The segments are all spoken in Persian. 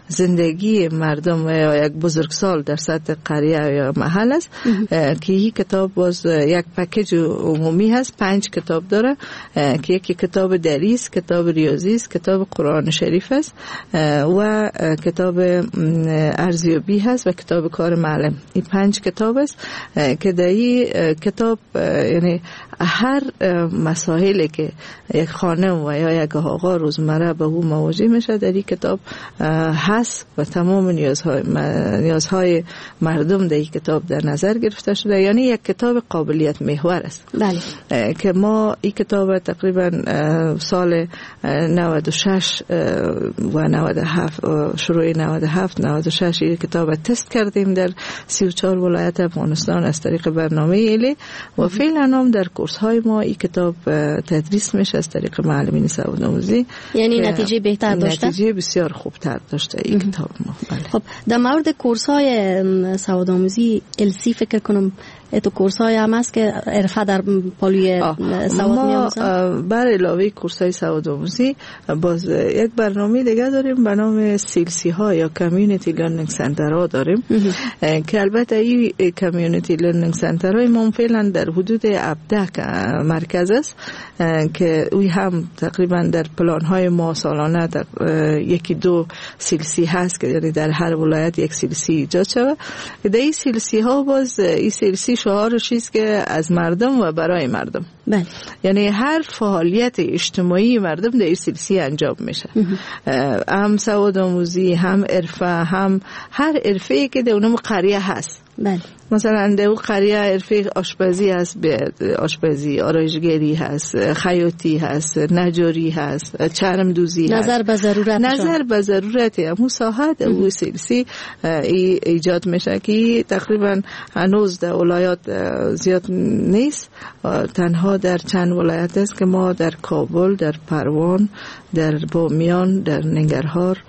زندگی مردم یا یک بزرگسال در سطح قریه یا محل است که این کتاب باز یک پکیج عمومی هست. 5 کتاب داره که یکی کتاب دری است، کتاب ریاضی است، کتاب قرآن شریف است و کتاب ارزیابی هست و کتاب کار معلم. این 5 کتاب است که در این کتاب یعنی هر مسائلی که یک خانم و یا یک آقا روزمره به او مواجه میشه در این کتاب هست و تمام نیازهای مردم در این کتاب در نظر گرفته شده. یعنی یک کتاب قابلیت محور است. بله. که ما این کتاب تقریبا سال 96 و 97 شروع 97 این کتاب تست کردیم در 34 ولایت افغانستان از طریق برنامه ایلی و فعلا هم در کورس های ما این کتاب تدریس میشه از طریق معلمین سواد آموزی. یعنی نتیجه بهتر داشته؟ نتیجه بسیار خوبتر داشته این کتاب ما. بله. خب در مورد کورس های سواد آموزی السی فکر کنم تو کورس های هم هست که عرفه در پالوی سواد می‌آموزن؟ بر علاوه کورس های سواد آموزی باز یک برنامه دیگه داریم به نام سیلسی ها یا کامیونیتی لرنینگ سنتر ها داریم که البته این کامیونیتی لرنینگ سنتر های ما فعلا در حدود 17 مرکز است که اوی هم تقریبا در پلان های ما سالانه یکی 2 سیلسی هست که یعنی در هر ولایت یک سیلسی ایجاد شده. در این سیلسی ها باز این سیلسی شعارش است که از مردم و برای مردم. بله. یعنی هر فعالیت اجتماعی مردم در این سیلسی انجام میشه. هم سواد آموزی، هم عرفه، هم هر عرفه‌ای که در اونم قریه هست. بله. مثلا در اون قریه عرفه آشپزی هست، آشپزی، آرایشگری هست، خیاطی هست، نجاری هست، چرم دوزی هست. نظر به ضرورت همون ساحت او سیلسی ایجاد میشه که تقریبا هنوز در ولایات زیاد نیست. تنها در چند ولایت است که ما در کابل، در پروان، در بامیان، در ننگرهار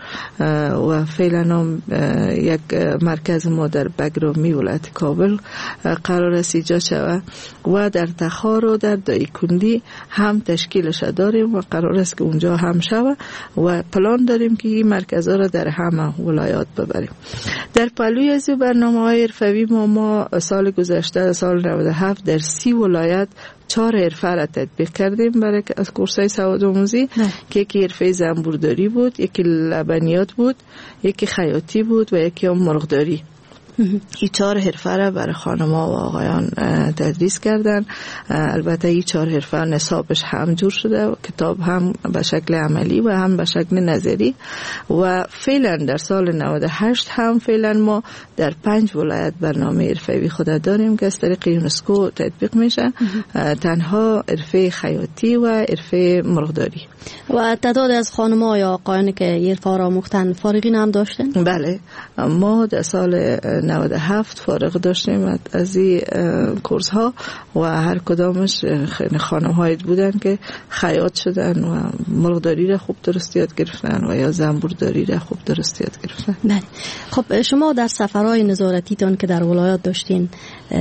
و فعلا هم یک مرکز ما در بگرامی ولایت کابل قرار است ایجاد شود و در تخار و در دایکندی هم تشکیلش داریم و قرار است که اونجا هم شود و پلان داریم که این مرکزها را در همه ولایات ببریم. در پلوی از برنامه‌های حرفه‌ای ما سال گذشته سال 97 در 30 ولایت 4 حرفه را تطبیق کردیم برای از کورس‌های سواد آموزی که یکی حرفه زنبورداری بود، یکی لبنیات بود، یکی خیاطی بود و یکی هم مرغداری. این 4 حرفه را برای خانم‌ها و آقایان تدریس کردن. البته این 4 حرفه نصابش هم جور شده و کتاب هم به شکل عملی و هم به شکل نظری و فعلا در سال 98 هم فعلا ما در 5 ولایت برنامه حرفه‌ای خود داریم که از طریق یونسکو تطبیق میشه. تنها حرفه خیاطی و حرفه مرغداری. و تعداد از خانم‌ها یا آقایانی که حرفه را آموختن فارغین هم داشتن؟ بله، ما در سال 97 فارغ داشتیم از این کورس ها و هر کدامش خانم هایی بودن که خیاط شدن و مرغداری را خوب درست یاد گرفتن و یا زنبورداری را خوب درست یاد گرفتن. بله. خب شما در سفرهای نظارتیتان که در ولایات داشتین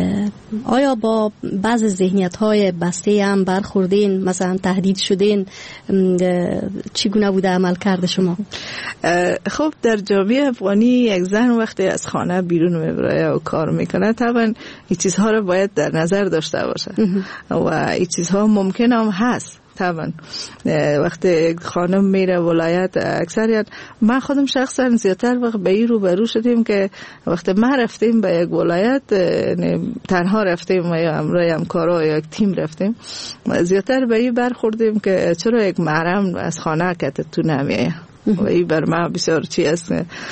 آیا با بعض ذهنیت های بسته هم برخوردین، مثلا تهدید شدین؟ چگونه بوده عمل کرده شما؟ خب در جامعه افغانی یک زن وقتی از خانه بیرون میبره و کار میکنه طبعا این چیزها رو باید در نظر داشته باشه و این چیزها ممکن هم هست. طبعا وقتی خانم میره ولایت اکثریت من خودم شخصا زیادتر وقت به این روبرو شدیم که وقتی ما رفتیم به یک ولایت تنها رفتیم یا همراه همکارا یا یک تیم رفتیم زیادتر به این برخوردیم که چرا یک محرم از خانه که تو نمیه و این بر ما بسیار چی است.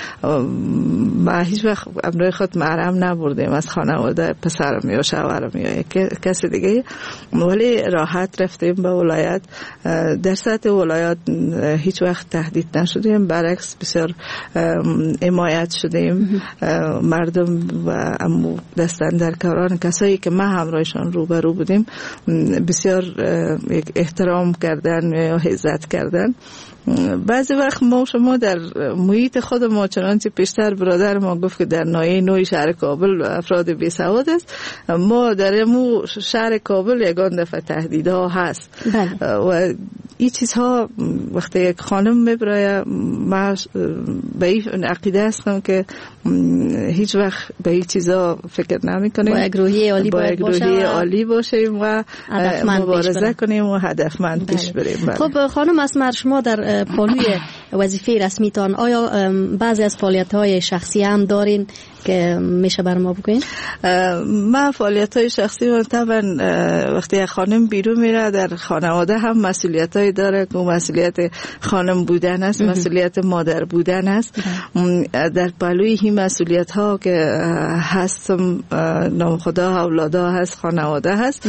ما هیچ وقت امروی خود محرم نبردیم از خانواده پسرم یا شوهرم یا کسی دیگه، ولی راحت رفتیم به ولایت. در سطح ولایت هیچ وقت تهدید نشدیم، برعکس بسیار حمایت شدیم. مردم و دستاندرکاران کسایی که ما همراهشان روبرو بودیم بسیار احترام کردن یا عزت کردن بعضی وقت ما شما در محیط خود ما، چنانچه پیشتر برادر ما گفت که در ناحیه نوی شهر کابل افراد بی سواد است، ما در شهر کابل یگان دفعه تهدیدها هست. و این چیزها وقتی یک خانم میبره، ما به این عقیده هستم که هیچ وقت به این چیزها فکر نمی کنیم، با یک روحیه عالی باشیم و مبارزه کنیم و هدفمند پیش بریم. خب خانم اسمر، شما در پالوی وظیفه رسمیتان آیا بعضی از فعالیت‌های شخصی هم دارین که میشه بر ما بگوین؟ ما فعالیت‌های شخصی و طبعا وقتی خانم بیرون میره در خانواده هم مسئولیت‌های داره که مسئولیت خانم بودن است، مسئولیت مادر بودن است. در پلوی این مسئولیت‌ها که هستم، نامخدا اولادا هست، خانواده هست.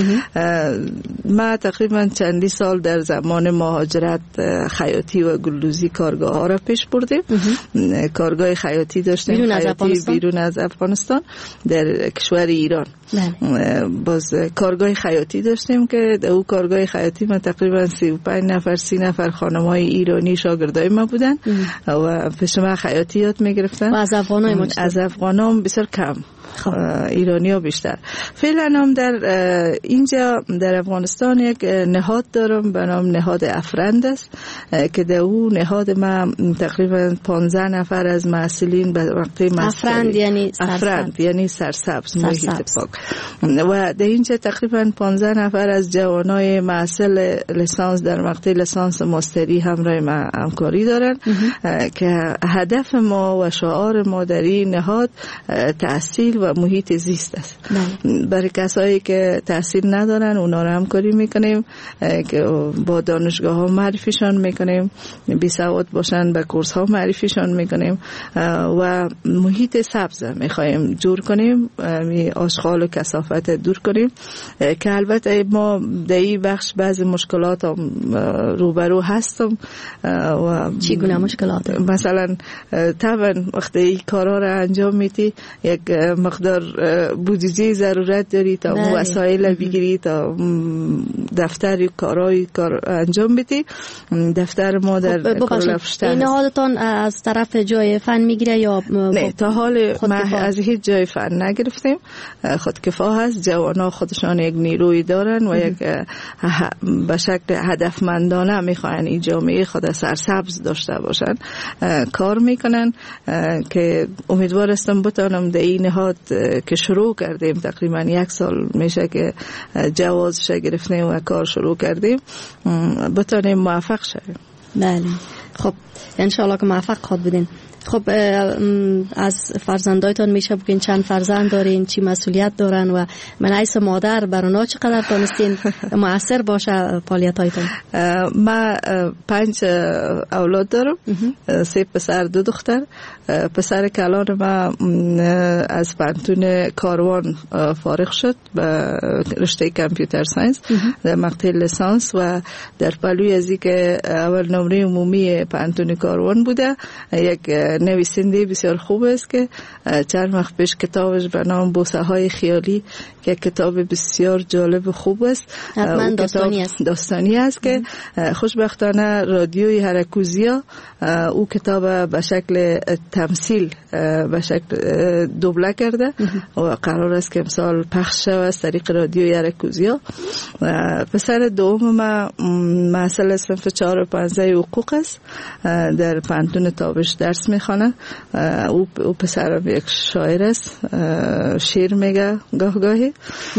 ما تقریبا چندی سال در زمان مهاجرت خیاطی و گلدوزی کارگاه ها را پیش بردیم. کارگاه خیاطی داشتیم، بیرون از افغانستان در کشور ایران. باز کارگاه خیاطی داشتیم که در او کارگاه خیاطی ما تقریبا 35 نفر 30 نفر خانم‌های ایرانی شاگردای ما بودن و پیش ما خیاطی یاد می‌گرفتن. و از افغانام بسیار کم، ایرانی ها بیشتر. فعلا هم در اینجا در افغانستان یک نهاد دارم به نام نهاد افرند است که در او نهاد ما تقریبا 15 نفر از محصلین به وقت افرند یعنی سرسبز محیط پاک، و در اینجا تقریبا 15 نفر از جوانای محصل لیسانس در مقطع لیسانس ماستری همراه ما همکاری دارن که هدف ما و شعار ما در این نهاد تحصیل و محیط زیست است. برای کسایی که تحصیل ندارن اونا رو همکاری میکنیم که با دانشگاه ها معرفیشان میکنیم، بی سواد باشن به کورس ها معرفیشان میکنیم و محیط سبز میخوایم جور کنیم، آشغال و کثافت دور کنیم که البته ما در این بخش بعضی مشکلات هم روبرو هستم. و چگونه مشکلات؟ مثلا طبعا وقتی این کارا رو انجام میدی یک مقدار بودجه ضرورت داری تا وسایل بگیری تا دفتر کارهای کار انجام بدی. دفتر ما در کارلفشتر این نهادتان از طرف جای فن میگیره یا نه؟ تا حال ما از هیچ جای فن نگرفتیم، خودکفا هست. جوانا خودشان یک نیروی دارن و یک به شکل هدفمندانه میخواین این جامعه خود سرسبز داشته باشن، کار میکنن که امیدوار هستم بتانم در این نهاد که شروع کردیم تقریبا 1 سال میشه که جوازش گرفتیم و کار شروع کردیم بتانیم موفق شویم. بله خب انشاءالله که موفق خود بدین. خب از فرزندایتان میشه بگین چند فرزند دارین، چی مسئولیت دارن و من ایس مادر برای چقدر دانستین مؤثر باشه فعالیتایتان؟ ما 5 اولاد دارم، 3 پسر 2 دختر. پسر کلان ما از پانتون کاروان فارغ شد به رشته کامپیوتر ساینس در مقطع لیسانس و در پلوی از که اول نمره عمومی پانتون کاروان بوده. یک نویسنده بسیار خوب است که چند وقت پیش کتابش به نام بوسه های خیالی که کتاب بسیار جالب و خوب است، داستانی است که خوشبختانه رادیوی هرکوزیا او کتاب به شکل تمثیل به شکل دوبله کرده و قرار است که امسال پخش شود از طریق رادیوی هرکوزیا. پسر دوم ما محصل صنف 4 و 5 حقوق است، در پانتون تابش درس میخوانه. او پسرم یک شاعر است، شعر میگه گاهی.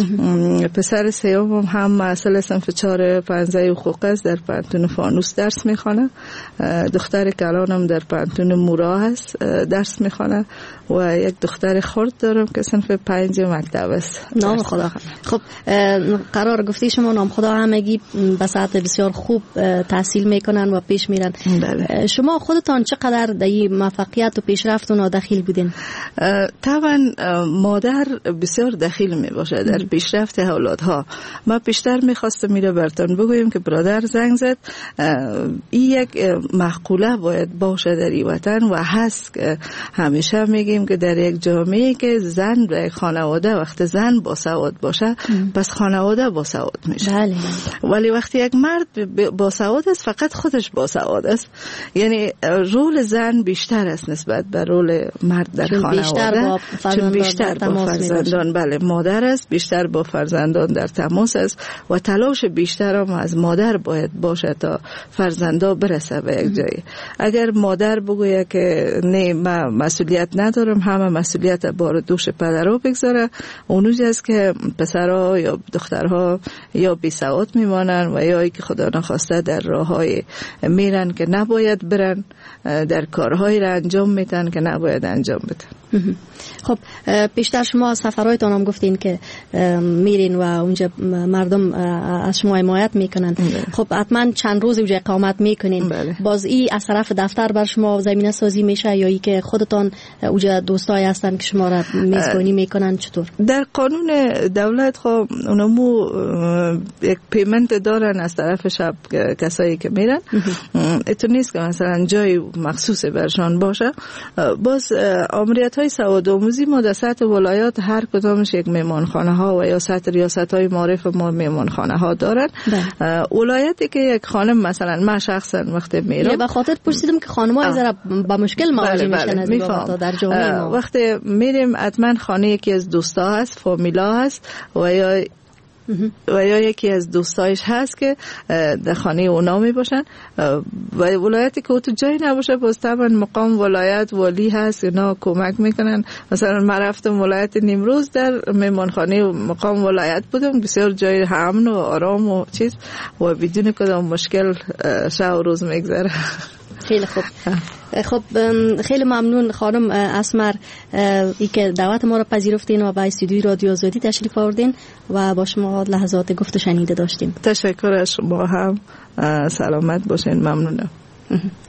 پسر سوم هم محصل صنف 4 و 5 حقوق است، در پانتون فانوس درس میخوانه. دختر کلانم در پانتون مورا هست درس میخوانه و یک دختر خرد دارم که صنف 5 مکتب است. نام خدا. خب قرار گفتی شما نام خدا همگی به سطح بسیار خوب تحصیل میکنن و پیش میرن. بله. شما خودتان چقدر در این موفقیت و پیشرفت اونا دخیل بودین؟ طبعا مادر بسیار دخیل می باشه در پیشرفت اولادها. ما پیشتر میخواستم میره براتون بگویم که برادر زنگ زد، این یک مقوله باید باشه در این وطن و هست که همیشه میگیم که در یک جامعه که زن در یک خانواده وقت زن باسواد باشه پس خانواده باسواد میشه. بله. ولی وقتی یک مرد باسواد است فقط خودش باسواد است، یعنی رول زن بیشتر است نسبت به رول مرد در خانواده، چون بیشتر با فرزندان بله مادر است، بیشتر با فرزندان در تماس است و تلاش بیشتر هم از مادر باید باشه تا فرزندا برسه به یک جایی. اگر مادر بگویه که نه من مسئولیت ندارم، همه مسئولیت بار دوش پدرها بگذاره، اونوجه است که پسرها یا دخترها یا بی سواد میمانن و یا ای که خدا نخواسته در راههای میرن که نباید برن، در کارهایی را انجام میدن که نباید انجام بدن. خب بیشتر شما سفرهایتان هم گفتین که میرین و اونجا مردم از شما حمایت میکنن. خب حتما چند روز اونجا اقامت میکنین. باز این از طرف دفتر بر شما زمینه سازی میشه یا ای که خودتان اونجا دوستایی هستن که شما را میزبانی میکنن؟ چطور؟ در قانون دولت خب اونمو یک پیمنت دارن از طرف شب کسایی که میرن، اتو نیست که مثلا جای مخصوص برشان باشه. باز آمریت های سواد آموزی ما در سطح ولایات هر کدامش یک میمانخانه ها و یا سطح ریاست های معارف ما میمانخانه ها دارن. ولایتی که یک خانم مثلا من شخصا وقتی میرم به خاطر پرسیدم که خانم‌ها از با مشکل مواجه میشن از این در جامعه ما. وقتی میریم حتما خانه یکی از دوستا هست، فامیلا هست و یا یکی از دوستایش هست که در خانه اونا می باشن. و ولایتی که تو جایی نباشه باز طبعا مقام ولایت والی هست، اونا کمک میکنن. مثلا من رفتم ولایت نیمروز، در میمانخانه مقام ولایت بودم، بسیار جای امن و آرام و چیز و بدون کدام مشکل شب و روز میگذره. خیلی خوب. خب خیلی ممنون خانم اسمر ای که دعوت ما را پذیرفتین و به استودیوی رادیو آزادی تشریف آوردین و با شما لحظات گفت و شنیده داشتیم. تشکر از شما هم، سلامت باشین. ممنونم.